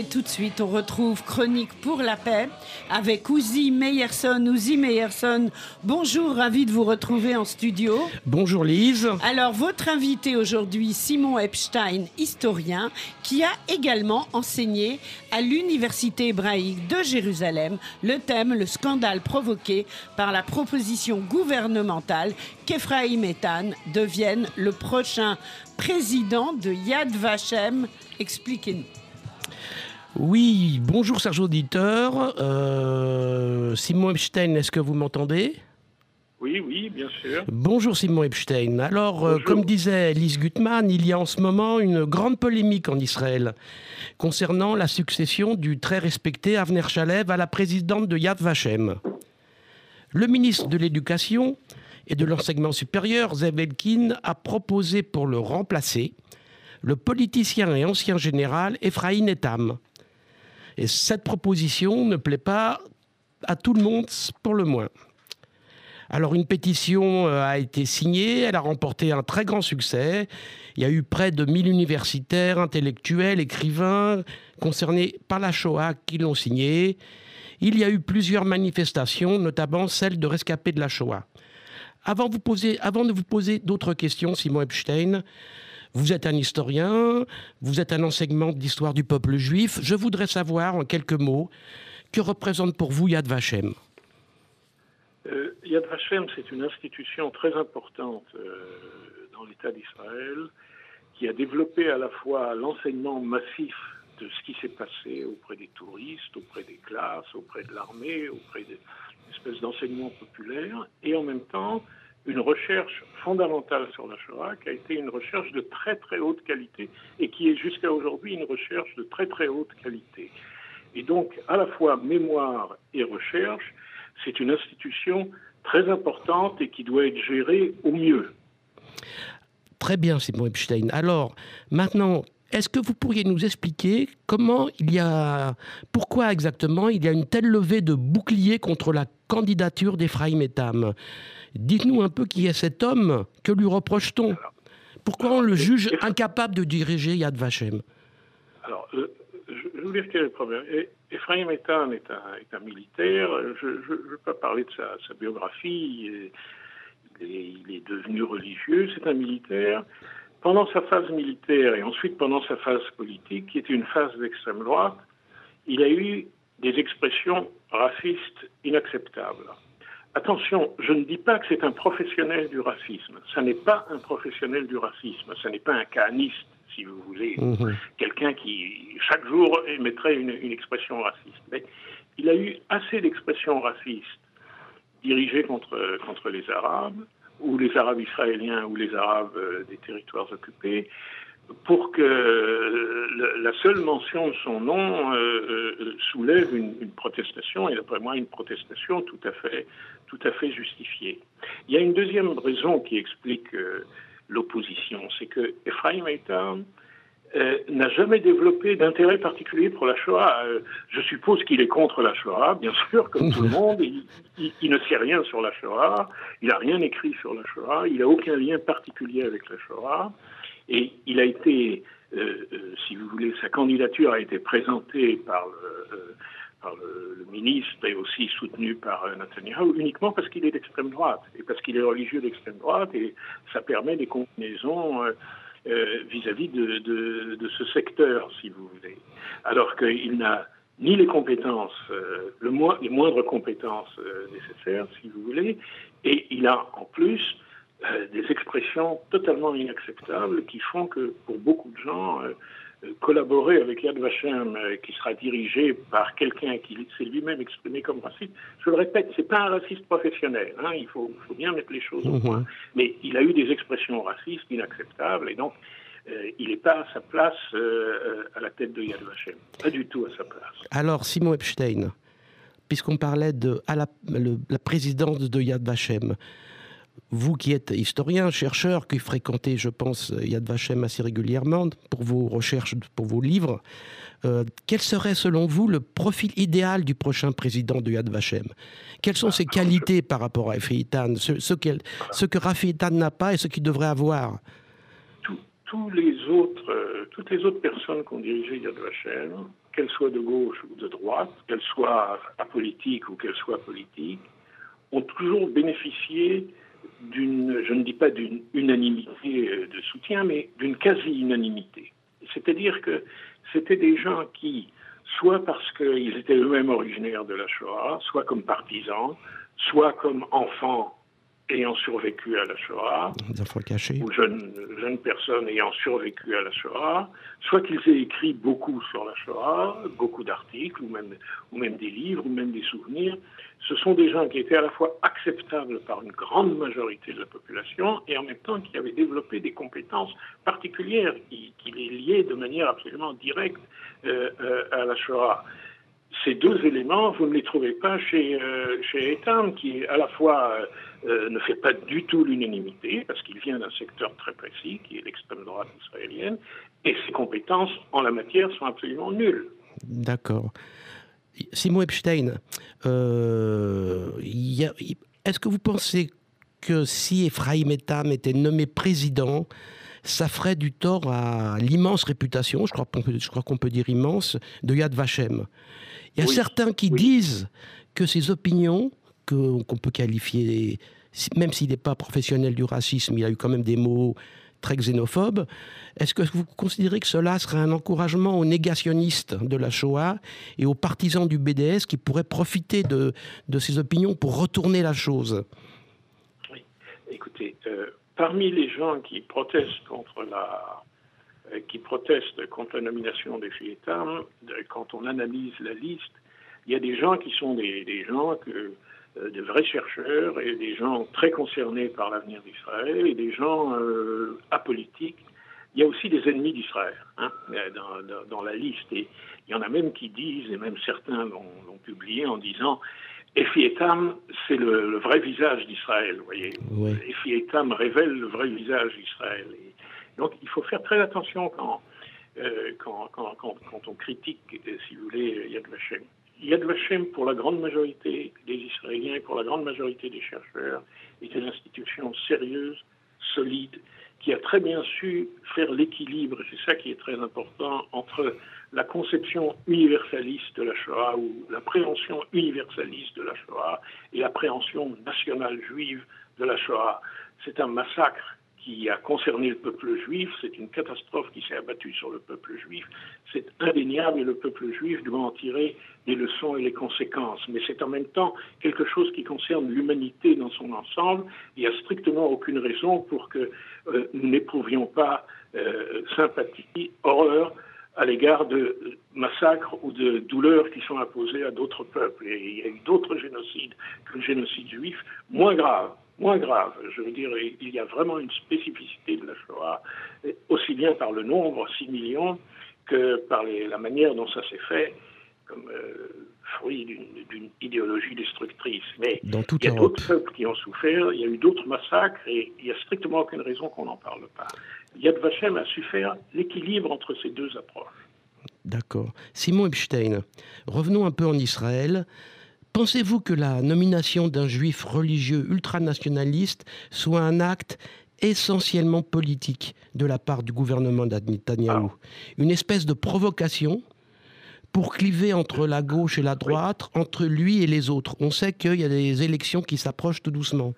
tout de suite, on retrouve Chronique pour la paix avec Ouzi Meyerson. Ouzi Meyerson, bonjour, ravi de vous retrouver en studio. Bonjour Lise. Alors, votre invité aujourd'hui, Simon Epstein, historien, qui a également enseigné à l'Université hébraïque de Jérusalem le thème, le scandale provoqué par la proposition gouvernementale qu'Ephraim Eitan devienne le prochain président de Yad Vashem. Expliquez-nous. Oui, bonjour Serge Auditeur. Simon Epstein, est-ce que vous m'entendez ? Oui, bien sûr. Bonjour Simon Epstein. Alors, comme disait Lise Gutmann, il y a en ce moment une grande polémique en Israël concernant la succession du très respecté Avner Shalev à la présidente de Yad Vashem. Le ministre de l'Éducation et de l'Enseignement supérieur, Zev Elkin, a proposé pour le remplacer le politicien et ancien général Ephraim Eitan. Et cette proposition ne plaît pas à tout le monde, pour le moins. Alors une pétition a été signée, elle a remporté un très grand succès. Il y a eu près de 1000 universitaires, intellectuels, écrivains concernés par la Shoah qui l'ont signée. Il y a eu plusieurs manifestations, notamment celle de rescapés de la Shoah. Avant de vous poser d'autres questions, Simon Epstein, vous êtes un historien, vous êtes un enseignement de l'histoire du peuple juif. Je voudrais savoir, en quelques mots, que représente pour vous Yad Vashem ? Yad Vashem, c'est une institution très importante dans l'État d'Israël qui a développé à la fois l'enseignement massif de ce qui s'est passé auprès des touristes, auprès des classes, auprès de l'armée, auprès d'une espèce d'enseignement populaire, et en même temps une recherche fondamentale sur la Shoah qui a été une recherche de très très haute qualité et qui est jusqu'à aujourd'hui une recherche de très très haute qualité. Et donc à la fois mémoire et recherche, c'est une institution très importante et qui doit être gérée au mieux. Très bien, Simon Epstein. Alors, maintenant, est-ce que vous pourriez nous expliquer pourquoi exactement il y a une telle levée de bouclier contre la candidature d'Ephraim Eitan ? Dites-nous un peu qui est cet homme, que lui reproche-t-on ? Pourquoi on le juge incapable de diriger Yad Vashem ? Alors, je vais vous dire quel est le problème. Ephraim Eitan est un militaire. Je ne veux pas parler de sa biographie. Il est devenu religieux. C'est un militaire. Pendant sa phase militaire et ensuite pendant sa phase politique, qui était une phase d'extrême droite, il a eu des expressions racistes inacceptables. Attention, je ne dis pas que c'est un professionnel du racisme. Ça n'est pas un professionnel du racisme. Ça n'est pas un caniste, si vous voulez. Quelqu'un qui, chaque jour, émettrait une expression raciste. Mais il a eu assez d'expressions racistes dirigées contre les Arabes, ou les Arabes israéliens, ou les Arabes des territoires occupés, pour que la seule mention de son nom soulève une protestation, et d'après moi une protestation tout à fait justifiée. Il y a une deuxième raison qui explique l'opposition, c'est que Ephraim Eitan n'a jamais développé d'intérêt particulier pour la Shoah. Je suppose qu'il est contre la Shoah, bien sûr, comme tout le monde. Il ne sait rien sur la Shoah, il n'a rien écrit sur la Shoah, il n'a aucun lien particulier avec la Shoah. Et il a été, si vous voulez, sa candidature a été présentée par le ministre et aussi soutenue par Netanyahu uniquement parce qu'il est d'extrême droite et parce qu'il est religieux d'extrême droite, et ça permet des combinaisons vis-à-vis de ce secteur, si vous voulez. Alors qu'il n'a ni les compétences, les moindres compétences nécessaires, si vous voulez, et il a en plus des expressions totalement inacceptables qui font que pour beaucoup de gens, collaborer avec Yad Vashem, qui sera dirigé par quelqu'un qui s'est lui-même exprimé comme raciste, je le répète, c'est pas un raciste professionnel, hein, il faut bien mettre les choses au point, mais il a eu des expressions racistes inacceptables, et donc il n'est pas à sa place à la tête de Yad Vashem, pas du tout à sa place. Alors Simon Epstein, puisqu'on parlait de la présidence de Yad Vashem, vous qui êtes historien, chercheur, qui fréquentez, je pense, Yad Vashem assez régulièrement pour vos recherches, pour vos livres, quel serait selon vous le profil idéal du prochain président de Yad Vashem ? Quelles sont ses qualités par rapport à Ephraim Eitan, ce que Ephraim Eitan n'a pas et ce qu'il devrait avoir ? Toutes les autres personnes qui ont dirigé Yad Vashem qu'elles soient de gauche ou de droite, qu'elles soient apolitiques ou qu'elles soient politiques, ont toujours bénéficié d'une, je ne dis pas d'une unanimité de soutien, mais d'une quasi-unanimité. C'est-à-dire que c'était des gens qui, soit parce qu'ils étaient eux-mêmes originaires de la Shoah, soit comme partisans, soit comme enfants ayant survécu à la Shoah, des enfants cachés, ou jeunes personnes ayant survécu à la Shoah, soit qu'ils aient écrit beaucoup sur la Shoah, beaucoup d'articles, ou même des livres, ou même des souvenirs. Ce sont des gens qui étaient à la fois acceptables par une grande majorité de la population et en même temps qui avaient développé des compétences particulières qui les liaient de manière absolument directe à la Shoah. Ces deux éléments, vous ne les trouvez pas chez Eitan, qui à la fois ne fait pas du tout l'unanimité, parce qu'il vient d'un secteur très précis, qui est l'extrême droite israélienne, et ses compétences en la matière sont absolument nulles. D'accord. Simon Epstein, est-ce que vous pensez que si Ephraim Eitan était nommé président, ça ferait du tort à l'immense réputation, je crois qu'on peut dire immense, de Yad Vashem? Il y a certains qui disent que ses opinions, qu'on peut qualifier, même s'il n'est pas professionnel du racisme, il a eu quand même des mots très xénophobes. Est-ce que vous considérez que cela serait un encouragement aux négationnistes de la Shoah et aux partisans du BDS qui pourraient profiter de ces opinions pour retourner la chose? Oui. Écoutez, parmi les gens qui protestent contre la nomination des Eitan, quand on analyse la liste, il y a des gens qui sont des gens de vrais chercheurs et des gens très concernés par l'avenir d'Israël et des gens apolitiques. Il y a aussi des ennemis d'Israël dans la liste. Et il y en a même qui disent, et même certains l'ont publié en disant, Efi Eitan, c'est le vrai visage d'Israël. Vous voyez, oui. Efi Eitan révèle le vrai visage d'Israël. Et donc il faut faire très attention quand on critique, si vous voulez, Yad Vashem. Yad Vashem, pour la grande majorité des Israéliens et pour la grande majorité des chercheurs, est une institution sérieuse, solide, qui a très bien su faire l'équilibre, et c'est ça qui est très important, entre la conception universaliste de la Shoah ou l'appréhension universaliste de la Shoah et l'appréhension nationale juive de la Shoah. C'est un massacre qui a concerné le peuple juif, c'est une catastrophe qui s'est abattue sur le peuple juif, c'est indéniable et le peuple juif doit en tirer les leçons et les conséquences. Mais c'est en même temps quelque chose qui concerne l'humanité dans son ensemble. Il n'y a strictement aucune raison pour que nous n'éprouvions pas sympathie, horreur à l'égard de massacres ou de douleurs qui sont imposées à d'autres peuples. Et il y a eu d'autres génocides que le génocide juif, moins grave. Je veux dire, il y a vraiment une spécificité de la Shoah, aussi bien par le nombre, 6 millions, que par la manière dont ça s'est fait, comme fruit d'une idéologie destructrice. Mais il y a d'autres peuples qui ont souffert, il y a eu d'autres massacres, et il n'y a strictement aucune raison qu'on n'en parle pas. Yad Vashem a su faire l'équilibre entre ces deux approches. D'accord. Simon Epstein, revenons un peu en Israël. Pensez-vous que la nomination d'un juif religieux ultranationaliste soit un acte essentiellement politique de la part du gouvernement de Netanyahou? Une espèce de provocation pour cliver entre la gauche et la droite, entre lui et les autres? On sait qu'il y a des élections qui s'approchent tout doucement.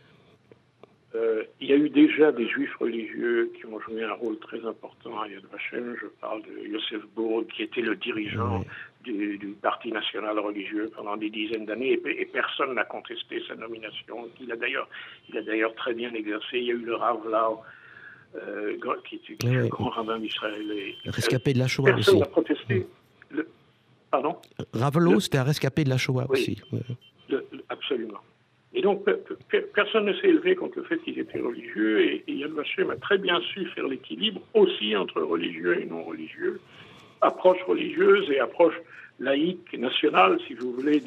Il y a eu déjà des juifs religieux qui ont joué un rôle très important à Yad Vashem. Je parle de Yosef Bourg, qui était le dirigeant du Parti national religieux pendant des dizaines d'années, et personne n'a contesté sa nomination. Il a d'ailleurs très bien exercé. Il y a eu le Rav Lau, qui est le grand rabbin d'Israël. Rescapé de la Shoah aussi. Personne n'a protesté. Pardon ? Rav Lau, c'était un rescapé de la Shoah aussi. Absolument. Et donc, personne ne s'est élevé contre le fait qu'ils étaient religieux, et Yad Vashem a très bien su faire l'équilibre aussi entre religieux et non religieux, approche religieuse et approche laïque, nationale, si vous voulez,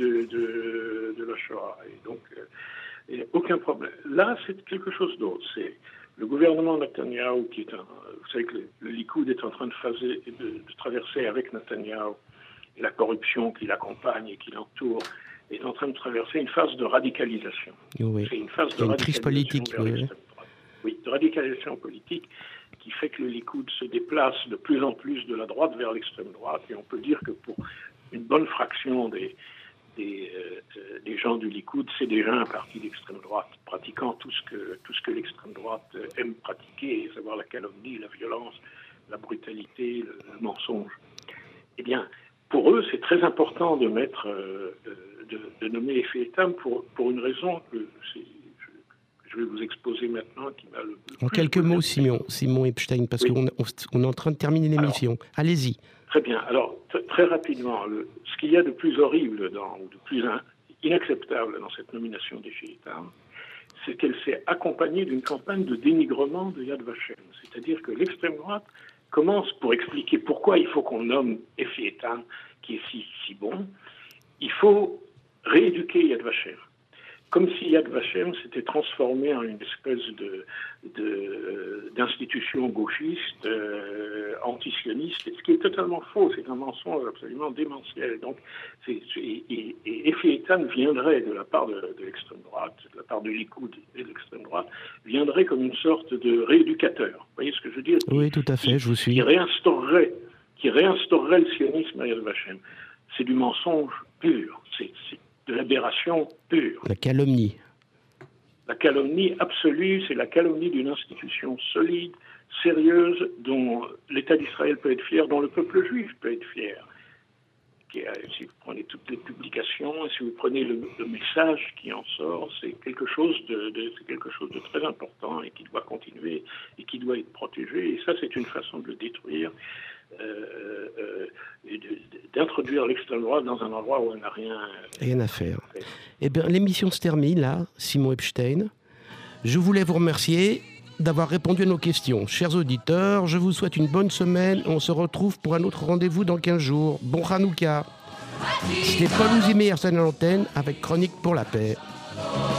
de la Shoah. Et donc, il n'y a aucun problème. Là, c'est quelque chose d'autre. C'est le gouvernement Netanyahou qui est vous savez que le Likoud est en train de traverser avec Netanyahou, et la corruption qui l'accompagne et qui l'entoure, est en train de traverser une phase de radicalisation. Oui. C'est une phase de radicalisation. Crise politique. Oui, de radicalisation politique qui fait que le Likoud se déplace de plus en plus de la droite vers l'extrême droite. Et on peut dire que pour une bonne fraction des gens du Likoud, c'est déjà un parti d'extrême droite, pratiquant tout ce que l'extrême droite aime pratiquer, à savoir la calomnie, la violence, la brutalité, le mensonge. Eh bien, pour eux, c'est très important de mettre, de nommer Effie Etam pour une raison que je vais vous exposer maintenant. En quelques mots, Simon Epstein, parce qu'on est en train de terminer l'émission. Allez-y. Très bien. Alors, très rapidement, ce qu'il y a de plus horrible, ou de plus inacceptable dans cette nomination d'Effie Etam, c'est qu'elle s'est accompagnée d'une campagne de dénigrement de Yad Vashem. C'est-à-dire que l'extrême droite commence, pour expliquer pourquoi il faut qu'on nomme Effie Etam, qui est si bon, il faut rééduquer Yad Vashem. Comme si Yad Vashem s'était transformé en une espèce d'institution gauchiste, antisioniste, ce qui est totalement faux, c'est un mensonge absolument démentiel. Donc, et Effie Etam viendrait de la part de l'extrême droite, de la part de Likoud et de l'extrême droite, viendrait comme une sorte de rééducateur. Vous voyez ce que je veux dire? Oui, tout à fait, je vous suis. Qui réinstaurerait le sionisme à Yad Vashem. C'est du mensonge pur, c'est de l'aberration pure. La calomnie. La calomnie absolue, c'est la calomnie d'une institution solide, sérieuse, dont l'État d'Israël peut être fier, dont le peuple juif peut être fier. Si vous prenez toutes les publications, et si vous prenez le message qui en sort, c'est quelque chose de très important et qui doit continuer et qui doit être protégé. Et ça, c'est une façon de le détruire. D'introduire l'extrême droite dans un endroit où elle n'a rien à faire. Eh bien, l'émission se termine là, Simon Epstein. Je voulais vous remercier d'avoir répondu à nos questions. Chers auditeurs, je vous souhaite une bonne semaine. On se retrouve pour un autre rendez-vous dans 15 jours. Bon Hanouka. C'était Paul Ouzimé, Arsène à l'antenne, avec Chronique pour la paix.